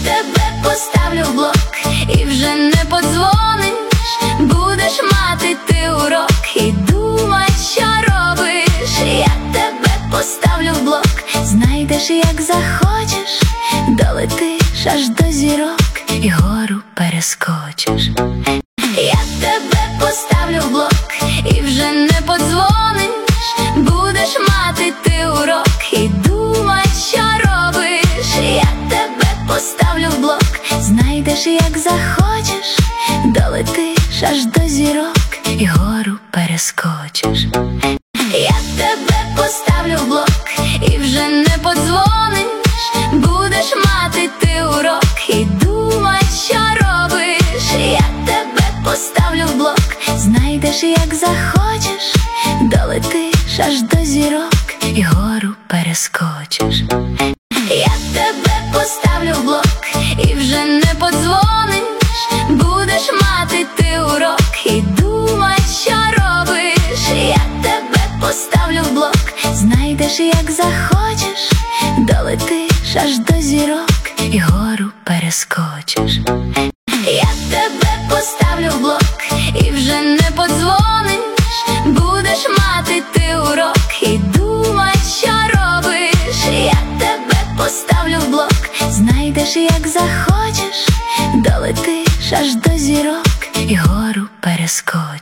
тебе поставлю в блок, і вже не подзвониш. Будеш мати ти урок і думай, що робиш. Я тебе поставлю в блок, знайдеш, як захочеш, долетиш аж до зірок і гору перескочиш. Я тебе поставлю в блок, і вже не подзвониш. Будеш мати ти урок і думай, що робиш. Я тебе поставлю в блок, знайдеш, як захочеш, долетиш аж до зірок і гору перескочиш. Я тебе поставлю в блок, і вже не подзвониш. Будеш мати ти урок і думай, що робиш. Я тебе поставлю в блок, знайдеш, як захочеш, долетиш аж до зірок і гору перескочиш. Я тебе поставлю в блок, і вже не подзвониш. Будеш мати ти урок і думай, що робиш. Я тебе поставлю в блок, знайдеш, як захочеш, долетиш аж до зірок і гору перескочиш. Я тебе поставлю в блок, і вже не подзвониш. Будеш мати ти урок і думай, що робиш. Я тебе поставлю в блок, знайдеш, як захочеш, долетиш аж до зірок і гору перескочиш.